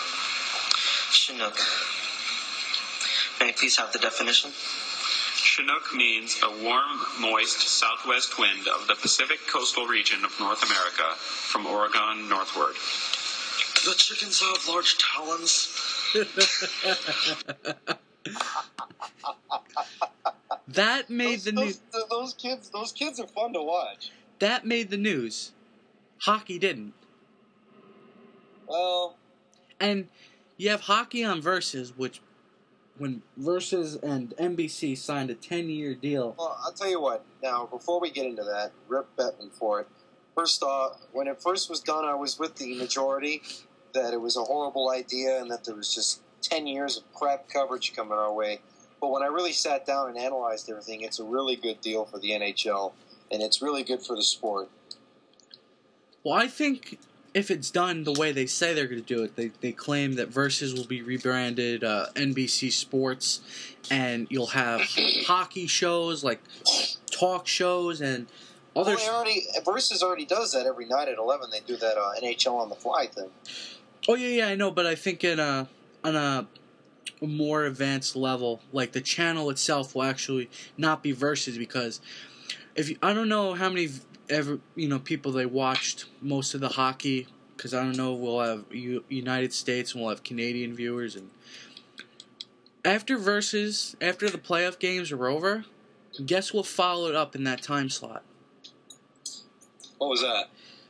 Speaker 5: May I please have the definition? Chinook means a warm, moist southwest wind of the Pacific coastal region of North America from Oregon northward. Do the chickens have large talons?
Speaker 1: That made the news.
Speaker 2: Those kids are fun to watch.
Speaker 1: That made the news. Hockey didn't.
Speaker 2: Well,
Speaker 1: and you have hockey on Versus, which when Versus and NBC signed a 10-year deal.
Speaker 2: Well, I'll tell you what. Now, before we get into that, rip Bettman for it. First off, when it first was done, I was with the majority that it was a horrible idea and that there was just 10 years of crap coverage coming our way. But when I really sat down and analyzed everything, it's a really good deal for the NHL, and it's really good for the sport.
Speaker 1: Well, I think if it's done the way they say they're going to do it, they claim that Versus will be rebranded NBC Sports, and you'll have hockey shows, like talk shows, and other...
Speaker 2: Well, Versus already does that every night at 11. They do that NHL on the fly thing.
Speaker 1: Oh, yeah, I know, but I think on a more advanced level, like the channel itself will actually not be Versus, because I don't know how many people they watched most of the hockey, because I don't know, we'll have United States and we'll have Canadian viewers, and after the playoff games are over, guess what followed up in that time slot?
Speaker 2: What was that?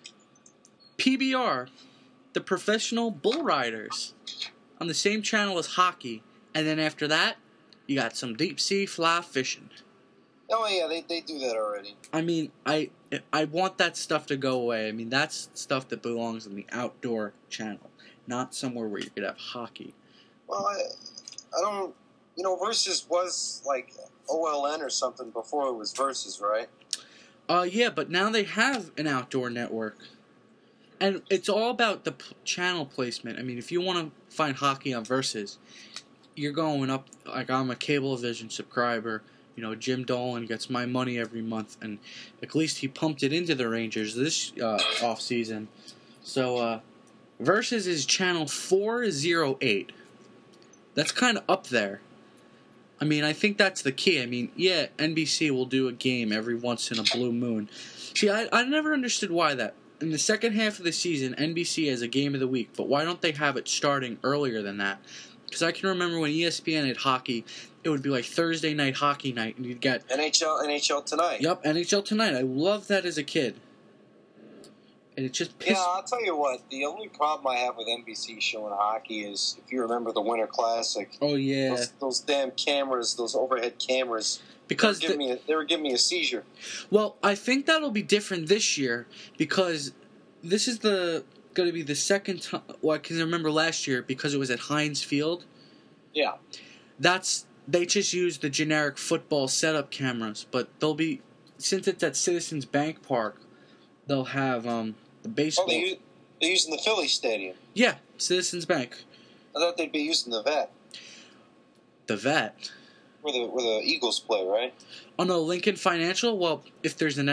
Speaker 1: PBR, the Professional Bull Riders, on the same channel as hockey, and then after that, you got some deep sea fly fishing.
Speaker 2: Oh yeah, they do that already.
Speaker 1: I mean, I want that stuff to go away. I mean, that's stuff that belongs in the outdoor channel, not somewhere where you could have hockey.
Speaker 2: Well, I don't. Versus was like OLN or something before it was Versus, right?
Speaker 1: Yeah, but now they have an outdoor network. And it's all about the channel placement. I mean, if you want to find hockey on Versus, you're going up, like I'm a Cablevision subscriber. Jim Dolan gets my money every month, and at least he pumped it into the Rangers this offseason. So, Versus is channel 408. That's kind of up there. I mean, I think that's the key. I mean, yeah, NBC will do a game every once in a blue moon. See, I never understood why that. In the second half of the season, NBC has a game of the week, but why don't they have it starting earlier than that? Because I can remember when ESPN had hockey, it would be like Thursday night hockey night, and you'd get...
Speaker 2: NHL Tonight.
Speaker 1: Yep, NHL Tonight. I loved that as a kid. And it just pissed...
Speaker 2: Yeah, I'll tell you what, the only problem I have with NBC showing hockey is, if you remember the Winter Classic...
Speaker 1: Oh, yeah.
Speaker 2: Those damn cameras, those overhead cameras...
Speaker 1: Because
Speaker 2: they were giving me a seizure.
Speaker 1: Well, I think that'll be different this year, because this is going to be the second time. Well, I can remember last year because it was at Heinz Field.
Speaker 2: Yeah,
Speaker 1: they just used the generic football setup cameras, but they'll be, since it's at Citizens Bank Park, they'll have the baseball.
Speaker 2: Oh, they're using the Philly Stadium.
Speaker 1: Yeah, Citizens Bank.
Speaker 2: I thought they'd be using the Vet.
Speaker 1: The Vet.
Speaker 2: Where the Eagles play, right?
Speaker 1: Oh no, Lincoln Financial. Well, if there's an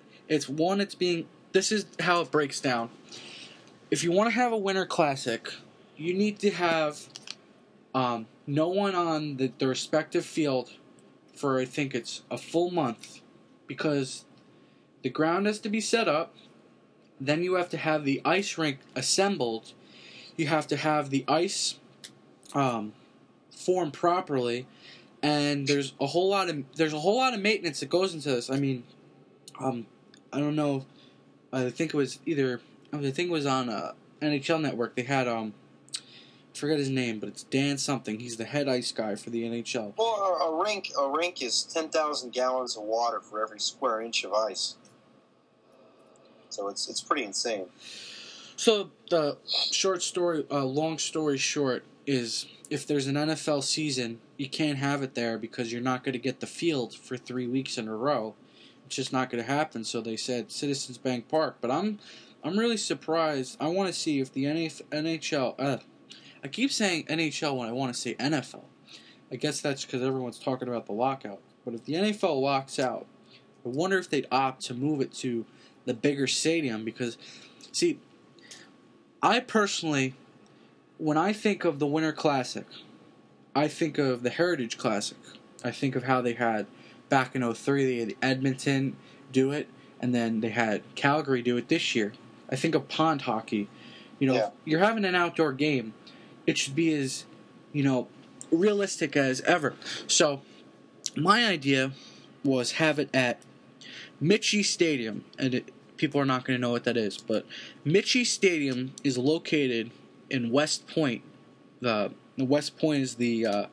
Speaker 1: this is how it breaks down. If you want to have a Winter Classic, you need to have no one on the respective field for, I think it's a full month, because the ground has to be set up. Then you have to have the ice rink assembled. you have to have the ice form properly, and there's a whole lot of maintenance that goes into this. I mean, I don't know. I think it was on NHL Network. They had I forget his name, but it's Dan something. He's the head ice guy for the NHL.
Speaker 2: Well, a rink is 10,000 gallons of water for every square inch of ice. So it's pretty insane.
Speaker 1: So the long story short is, if there's an NFL season, you can't have it there because you're not going to get the field for 3 weeks in a row. It's just not going to happen. So they said Citizens Bank Park. But I'm really surprised. I want to see if the NHL. I keep saying NHL when I want to say NFL. I guess that's because everyone's talking about the lockout. But if the NFL locks out, I wonder if they'd opt to move it to the bigger stadium. Because, see, I personally, when I think of the Winter Classic, I think of the Heritage Classic. I think of how they had, back in 2003, they had Edmonton do it, and then they had Calgary do it this year. I think of pond hockey. If you're having an outdoor game, it should be as, realistic as ever. So, my idea was have it at Mitchie Stadium, and people are not going to know what that is, but Mitchie Stadium is located in West Point. The West Point is the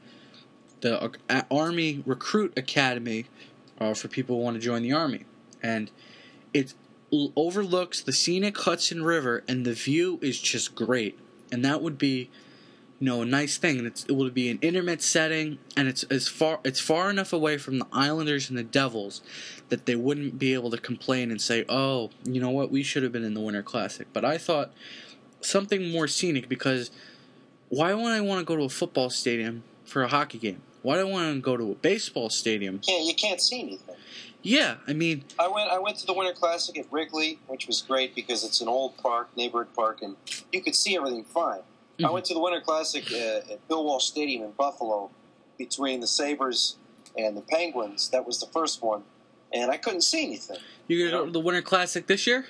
Speaker 1: Army Recruit Academy for people who want to join the Army, and it overlooks the scenic Hudson River, and the view is just great. And that would be, a nice thing. It would be an intermittent setting, and it's far enough away from the Islanders and the Devils that they wouldn't be able to complain and say, "Oh, you know what? We should have been in the Winter Classic." But I thought something more scenic, because why would I want to go to a football stadium for a hockey game? Why do I want to go to a baseball stadium?
Speaker 2: You can't see anything.
Speaker 1: Yeah, I mean,
Speaker 2: I went to the Winter Classic at Wrigley, which was great because it's an old neighborhood park, and you could see everything fine. Mm-hmm. I went to the Winter Classic at Bill Walsh Stadium in Buffalo between the Sabres and the Penguins. That was the first one, and I couldn't see anything.
Speaker 1: You gonna go to the Winter Classic this year?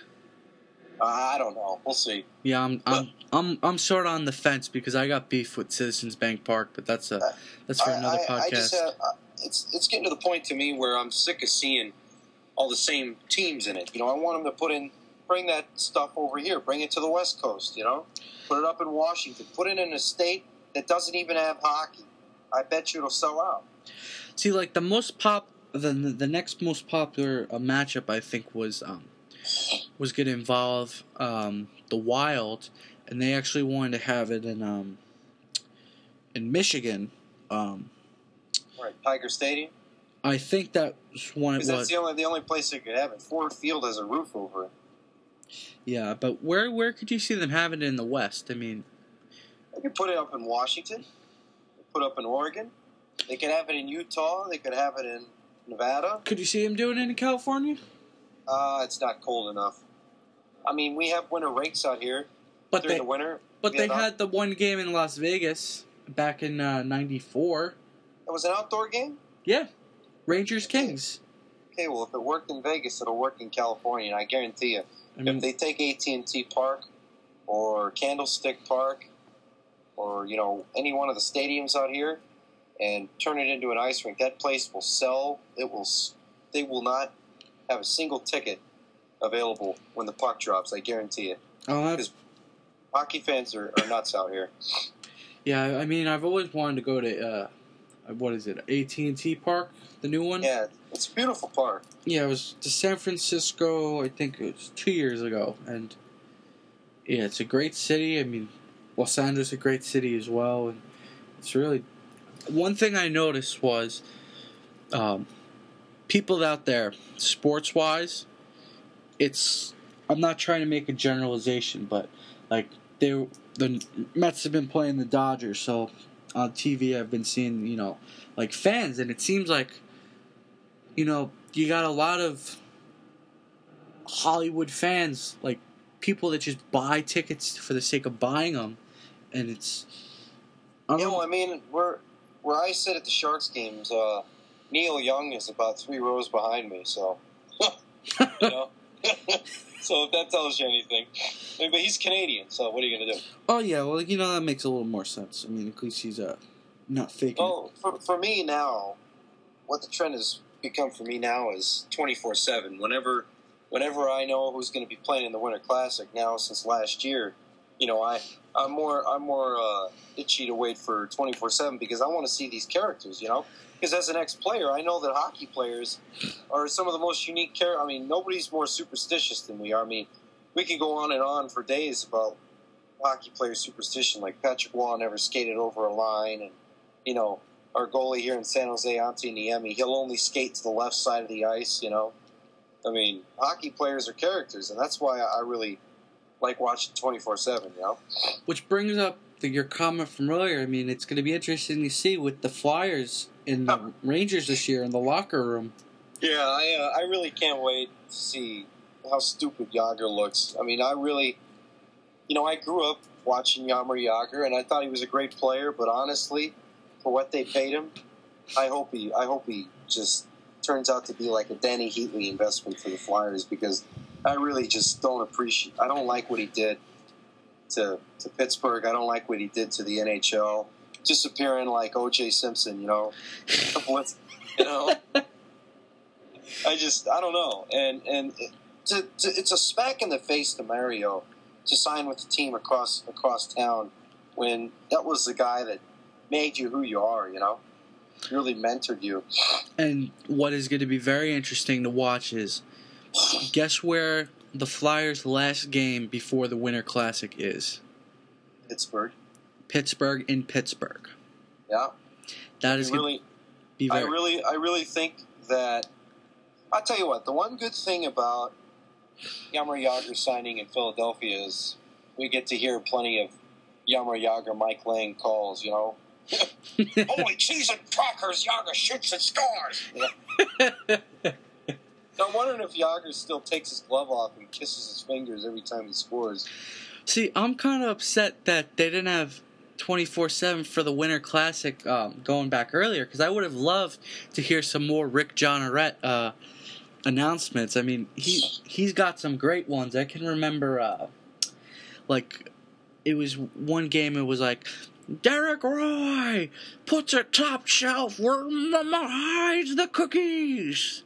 Speaker 2: I don't know. We'll see.
Speaker 1: Yeah, I'm sort of on the fence because I got beef with Citizens Bank Park, but that's for another podcast.
Speaker 2: It's getting to the point to me where I'm sick of seeing all the same teams in it. I want them to bring that stuff over here, bring it to the West Coast. Put it up in Washington, put it in a state that doesn't even have hockey. I bet you it'll sell out.
Speaker 1: See, like the next most popular matchup, I think, was going to involve the Wild, and they actually wanted to have it in Michigan.
Speaker 2: Right, Tiger Stadium.
Speaker 1: I think that's one. Because
Speaker 2: that's the only place they could have it. Ford Field has a roof over it.
Speaker 1: Yeah, but where could you see them having it in the West? I mean,
Speaker 2: they could put it up in Washington. Put it up in Oregon. They could have it in Utah. They could have it in Nevada.
Speaker 1: Could you see them doing it in California?
Speaker 2: It's not cold enough. I mean, we have winter rinks out here during the winter.
Speaker 1: But they had the one game in Las Vegas back in '94.
Speaker 2: It was an outdoor game?
Speaker 1: Yeah. Rangers Kings.
Speaker 2: Okay, well, if it worked in Vegas, it'll work in California, and I guarantee you, if they take AT&T Park or Candlestick Park or, any one of the stadiums out here and turn it into an ice rink, that place will sell. They will not have a single ticket available when the puck drops, I guarantee it. Because hockey fans are nuts out here.
Speaker 1: Yeah, I mean, I've always wanted to go to, what is it, AT&T Park, the new one?
Speaker 2: Yeah, it's a beautiful park.
Speaker 1: Yeah, it was to San Francisco, I think it was 2 years ago, and yeah, it's a great city. I mean, Los Angeles is a great city as well, and it's really, one thing I noticed was, people out there, sports-wise, I'm not trying to make a generalization, but, like, the Mets have been playing the Dodgers, so on TV I've been seeing, like, fans, and it seems like, you got a lot of Hollywood fans, like, people that just buy tickets for the sake of buying them, and it's... I
Speaker 2: mean, where I sit at the Sharks games, Neil Young is about 3 rows behind me, so... So if that tells you anything. But he's Canadian, so what are you going to do?
Speaker 1: Oh, yeah, well, that makes a little more sense. I mean, at least he's not faking
Speaker 2: Oh, for me now, what the trend has become for me now is 24/7. Whenever I know who's going to be playing in the Winter Classic now since last year, I'm more itchy to wait for 24/7 because I want to see these characters, Because as an ex-player, I know that hockey players are some of the most unique characters. I mean, nobody's more superstitious than we are. I mean, we can go on for days about hockey player superstition, like Patrick Waugh never skated over a line, and our goalie here in San Jose, Antti Niemi, he'll only skate to the left side of the ice. I mean, hockey players are characters, and that's why I really like watching 24/7.
Speaker 1: Which brings up your comment from earlier. I mean, it's going to be interesting to see with the Flyers and the Rangers this year in the locker room.
Speaker 2: Yeah, I really can't wait to see how stupid Jágr looks. I mean, I really, I grew up watching Jaromir Jágr, and I thought he was a great player. But honestly, for what they paid him, I hope he just turns out to be like a Danny Heatley investment for the Flyers, because I really just don't appreciate. I don't like what he did to Pittsburgh. I don't like what he did to the NHL. Disappearing like O.J. Simpson, I don't know. And it's a smack in the face to Mario to sign with the team across town when that was the guy that made you who you are, really mentored you.
Speaker 1: And what is going to be very interesting to watch is, guess where the Flyers' last game before the Winter Classic is?
Speaker 2: Pittsburgh.
Speaker 1: Pittsburgh in Pittsburgh.
Speaker 2: Yeah.
Speaker 1: That is going to be very...
Speaker 2: I really think that... I'll tell you what, the one good thing about Jaromir Jágr signing in Philadelphia is we get to hear plenty of Jaromir Jágr, Mike Lange calls, Holy cheese and crackers, Jágr shoots and scores! I'm wondering if Jágr still takes his glove off and kisses his fingers every time he scores.
Speaker 1: See, I'm kind of upset that they didn't have 24/7 for the Winter Classic going back earlier, because I would have loved to hear some more Rick Jeanneret announcements. I mean, he's got some great ones. I can remember, it was one game, it was like, Derek Roy puts a top shelf where Mama hides the cookies.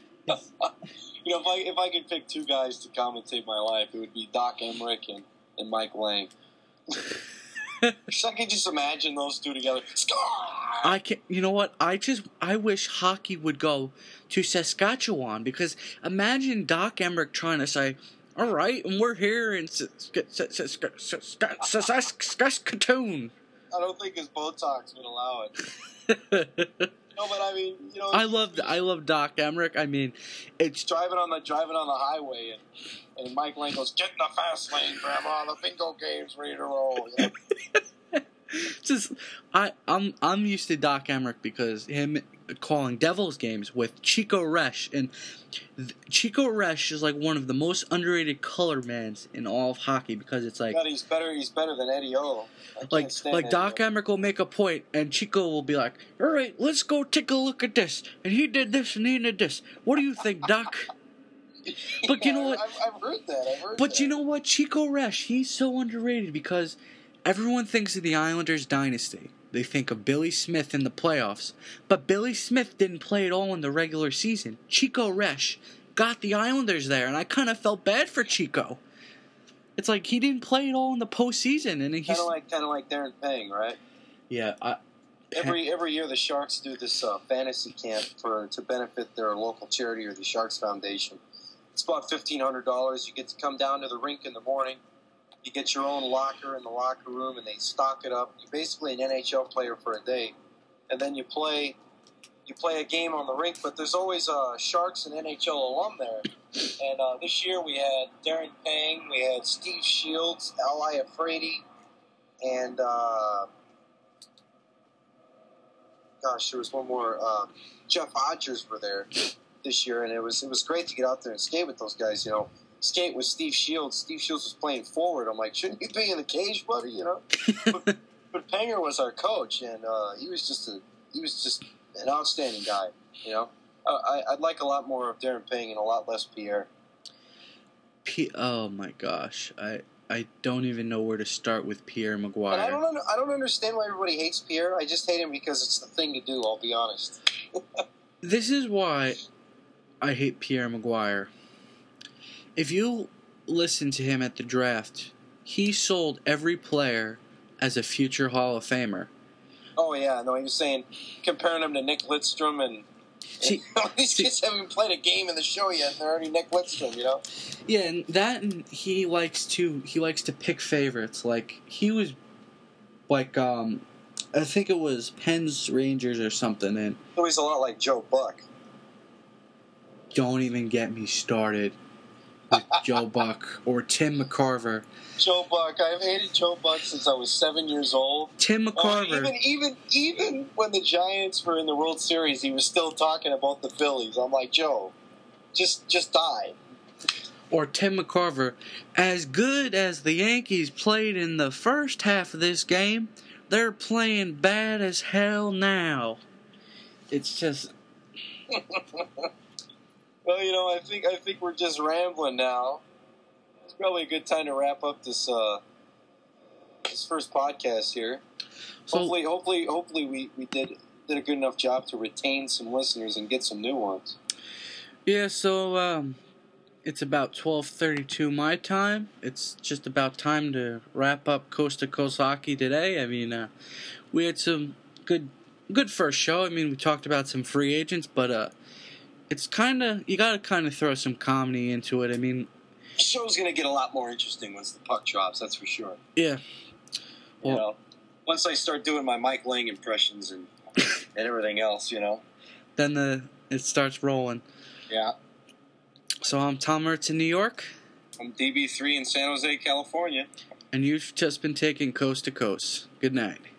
Speaker 2: If I could pick two guys to commentate my life, it would be Doc Emmerich and Mike Lange. I can just imagine those two together. Score!
Speaker 1: I can. You know what? I wish hockey would go to Saskatchewan, because imagine Doc Emmerich trying to say, "All right, and we're here in Saskatoon."
Speaker 2: I don't think his Botox would allow it. No, but I mean,
Speaker 1: I love Doc Emmerich. I mean, it's
Speaker 2: driving on the highway, and Mike Lange goes, "Get in the fast lane, Grandma. The bingo game's ready to roll."
Speaker 1: Just I'm used to Doc Emmerich because him calling Devils games with Chico Resch, and Chico Resch is like one of the most underrated color mans in all of hockey, because it's like,
Speaker 2: God, he's better than Eddie O.
Speaker 1: Like Doc Emmerich will make a point, and Chico will be like, "All right, let's go take a look at this, and he did this, and he did this. What do you think, Doc?" But you know what?
Speaker 2: I've heard that.
Speaker 1: But you know what? Chico Resch, he's so underrated because everyone thinks of the Islanders dynasty. They think of Billy Smith in the playoffs. But Billy Smith didn't play at all in the regular season. Chico Resch got the Islanders there, and I kind of felt bad for Chico. It's like he didn't play at all in the postseason, and he's
Speaker 2: kind of like Darren Pang, right?
Speaker 1: Yeah.
Speaker 2: Every year the Sharks do this fantasy camp to benefit their local charity or the Sharks Foundation. It's about $1,500. You get to come down to the rink in the morning. You get your own locker in the locker room, and they stock it up. You're basically an NHL player for a day, and then you play a game on the rink. But there's always Sharks and NHL alum there. And this year we had Darren Pang, we had Steve Shields, Ally Afraidy, and there was one more. Jeff Hodgers were there this year, and it was great to get out there and skate with those guys. Skate with Steve Shields. Steve Shields was playing forward. I'm like, shouldn't you be in the cage, buddy? But Panger was our coach, and he was just an outstanding guy. I'd like a lot more of Darren Pang and a lot less Pierre.
Speaker 1: Oh my gosh, I don't even know where to start with Pierre Maguire.
Speaker 2: And I don't understand why everybody hates Pierre. I just hate him because it's the thing to do, I'll be honest.
Speaker 1: This is why I hate Pierre Maguire. If you listen to him at the draft, he sold every player as a future Hall of Famer.
Speaker 2: Oh, yeah. No, he was saying, comparing him to Nick Lidstrom and these kids haven't even played a game in the show yet, and they're already Nick Lidstrom, you know?
Speaker 1: Yeah, and he likes to pick favorites. Like, he was, like, I think it was Penn's Rangers or something, and...
Speaker 2: So he's a lot like Joe Buck.
Speaker 1: Don't even get me started with Joe Buck or Tim McCarver.
Speaker 2: Joe Buck. I've hated Joe Buck since I was 7 years old.
Speaker 1: Tim McCarver.
Speaker 2: Even when the Giants were in the World Series, he was still talking about the Phillies. I'm like, Joe, just die.
Speaker 1: Or Tim McCarver. As good as the Yankees played in the first half of this game, they're playing bad as hell now. It's just...
Speaker 2: Well, you know, I think we're just rambling now. It's probably a good time to wrap up this first podcast here. So, hopefully we did a good enough job to retain some listeners and get some new ones.
Speaker 1: Yeah, so it's about 12:32 my time. It's just about time to wrap up Coast to Coast Hockey today. I mean, we had some good first show. I mean, we talked about some free agents, but it's you gotta kind of throw some comedy into it. I mean,
Speaker 2: the show's gonna get a lot more interesting once the puck drops. That's for sure.
Speaker 1: Yeah.
Speaker 2: Well, you know, once I start doing my Mike Lang impressions and everything else, you know,
Speaker 1: then it starts rolling.
Speaker 2: Yeah.
Speaker 1: So I'm Tom Mertz in New York.
Speaker 2: I'm DB3 in San Jose, California.
Speaker 1: And you've just been taking Coast to Coast. Good night.